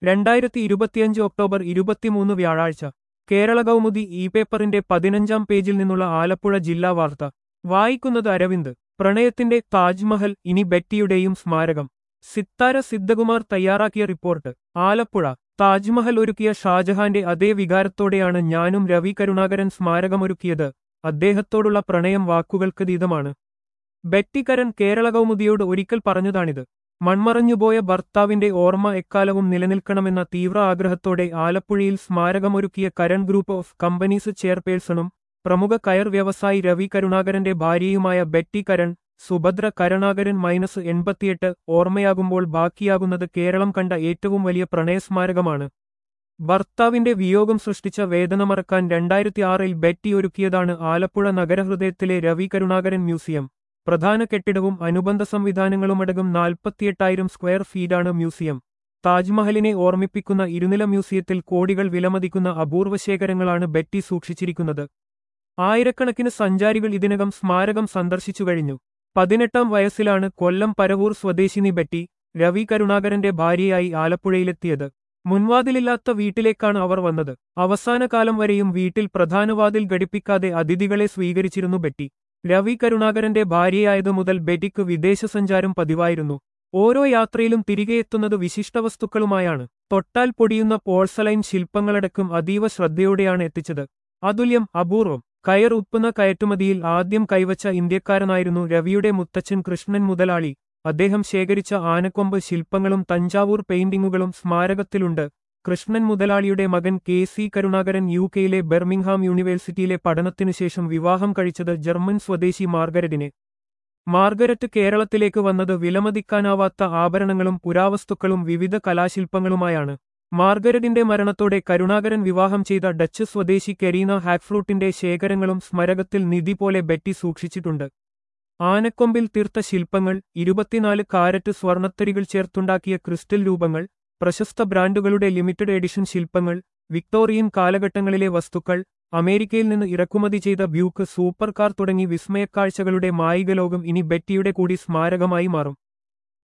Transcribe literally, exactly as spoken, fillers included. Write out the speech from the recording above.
രണ്ടായിരത്തി ഇരുപത്തിയഞ്ച് ഒക്ടോബർ ഇരുപത്തിമൂന്ന് വ്യാഴാഴ്ച കേരള കൗമുദി ഇ പേപ്പറിന്റെ പതിനഞ്ചാം പേജിൽ നിന്നുള്ള ആലപ്പുഴ ജില്ലാ വാർത്ത വായിക്കുന്നത് അരവിന്ദ്. പ്രണയത്തിന്റെ താജ്മഹൽ ഇനി ബെറ്റിയുടെയും സ്മാരകം. സിത്താര സിദ്ധകുമാർ തയ്യാറാക്കിയ റിപ്പോർട്ട്. ആലപ്പുഴ. താജ്മഹൽ ഒരുക്കിയ ഷാജഹാന്റെ അതേ വികാരത്തോടെയാണ് ഞാനും രവി കരുണാകരൻ സ്മാരകമൊരുക്കിയത്. അദ്ദേഹത്തോടുള്ള പ്രണയം വാക്കുകൾക്കതീതമാണ്. ബെറ്റി കരൺ കേരള കൗമുദിയോട് ഒരിക്കൽ പറഞ്ഞതാണിത്. മൺമറഞ്ഞുപോയ ഭർത്താവിന്റെ ഓർമ്മ എക്കാലവും നിലനിൽക്കണമെന്ന തീവ്ര ആഗ്രഹത്തോടെ ആലപ്പുഴയിൽ സ്മാരകമൊരുക്കിയ കരൺ ഗ്രൂപ്പ് ഓഫ് കമ്പനീസ് ചെയർപേഴ്സണും പ്രമുഖ കയർ വ്യവസായി രവി കരുണാകരന്റെ ഭാര്യയുമായ ബെറ്റി കരൺ സുഭദ്ര കരുണാകരൻ മൈനസ് എൺപത്തിയെട്ട് ഓർമ്മയാകുമ്പോൾ ബാക്കിയാകുന്നത് കേരളം കണ്ട ഏറ്റവും വലിയ പ്രണയസ്മാരകമാണ്. ഭർത്താവിന്റെ വിയോഗം സൃഷ്ടിച്ച വേദന മറക്കാൻ രണ്ടായിരത്തി ആറിൽ ബെറ്റി ഒരുക്കിയതാണ് ആലപ്പുഴ നഗരഹൃദയത്തിലെ രവി കരുണാകരൻ മ്യൂസിയം. പ്രധാന കെട്ടിടവും അനുബന്ധ സംവിധാനങ്ങളുമടക്കം നാൽപ്പത്തിയെട്ടായിരം സ്ക്വയർ ഫീറ്റാണ് മ്യൂസിയം. താജ്മഹലിനെ ഓർമ്മിപ്പിക്കുന്ന ഇരുനില മ്യൂസിയത്തിൽ കോടികൾ വിലമതിക്കുന്ന അപൂർവ ശേഖരങ്ങളാണ് ബെറ്റി സൂക്ഷിച്ചിരിക്കുന്നത്. ആയിരക്കണക്കിന് സഞ്ചാരികൾ ഇതിനകം സ്മാരകം സന്ദർശിച്ചു കഴിഞ്ഞു. പതിനെട്ടാം വയസ്സിലാണ് കൊല്ലം പരവൂർ സ്വദേശിനി ബെറ്റി രവി കരുണാകരന്റെ ഭാര്യയായി ആലപ്പുഴയിലെത്തിയത്. മുൻവാതിലില്ലാത്ത വീട്ടിലേക്കാണ് അവർ വന്നത്. അവസാനകാലം വരെയും വീട്ടിൽ പ്രധാന വാതിൽ ഘടിപ്പിക്കാതെ അതിഥികളെ സ്വീകരിച്ചിരുന്നു ബെറ്റി. രവി കരുണാകരന്റെ ഭാര്യയായതു മുതൽ ബെറ്റിക്ക് വിദേശസഞ്ചാരം പതിവായിരുന്നു. ഓരോ യാത്രയിലും തിരികെ എത്തുന്നത് വിശിഷ്ടവസ്തുക്കളുമായാണ്. തൊട്ടാൽ പൊടിയുന്ന പോഴ്സലൈൻ ശില്പങ്ങളടക്കം അതീവ ശ്രദ്ധയോടെയാണ് എത്തിച്ചത്. അതുല്യം, അപൂർവം. കയർ ഉത്പന്ന കയറ്റുമതിയിൽ ആദ്യം കൈവച്ച ഇന്ത്യക്കാരനായിരുന്നു രവിയുടെ മുത്തച്ഛൻ കൃഷ്ണൻ മുതലാളി. അദ്ദേഹം ശേഖരിച്ച ആനക്കൊമ്പ് ശില്പങ്ങളും തഞ്ചാവൂർ പെയിന്റിങ്ങുകളും സ്മാരകത്തിലുണ്ട്. കൃഷ്ണൻ മുതലാളിയുടെ മകൻ കെ സി കരുണാകരൻ യു കെയിലെ ബെർമിംഗ്ഹാം യൂണിവേഴ്സിറ്റിയിലെ പഠനത്തിനുശേഷം വിവാഹം കഴിച്ചത് ജർമ്മൻ സ്വദേശി മാർഗരറ്റിനെ. മാർഗരറ്റ് കേരളത്തിലേക്ക് വന്നത് വിലമതിക്കാനാവാത്ത ആഭരണങ്ങളും പുരാവസ്തുക്കളും വിവിധ കലാശില്പങ്ങളുമായാണ്. മാർഗരറ്റിന്റെ മരണത്തോടെ കരുണാകരൻ വിവാഹം ചെയ്ത ഡച്ച് സ്വദേശി കെരീന ഹാക്ഫ്രൂട്ടിന്റെ ശേഖരങ്ങളും സ്മാരകത്തിൽ നിധി പോലെ ബെറ്റി സൂക്ഷിച്ചിട്ടുണ്ട്. ആനക്കൊമ്പിൽ തീർത്ത ശില്പങ്ങൾ, ഇരുപത്തിനാല് കാരറ്റ് സ്വർണത്തരികൾ ചേർത്തുണ്ടാക്കിയ ക്രിസ്റ്റൽ രൂപങ്ങൾ, പ്രശസ്ത ബ്രാൻഡുകളുടെ ലിമിറ്റഡ് എഡിഷൻ ശില്പങ്ങൾ, വിക്ടോറിയൻ കാലഘട്ടങ്ങളിലെ വസ്തുക്കൾ, അമേരിക്കയിൽ നിന്ന് ഇറക്കുമതി ചെയ്ത ബ്യൂക്ക് സൂപ്പർ കാർ തുടങ്ങി വിസ്മയക്കാഴ്ചകളുടെ മായികലോകം ഇനി ബെറ്റിയുടെ കൂടി സ്മാരകമായി മാറും.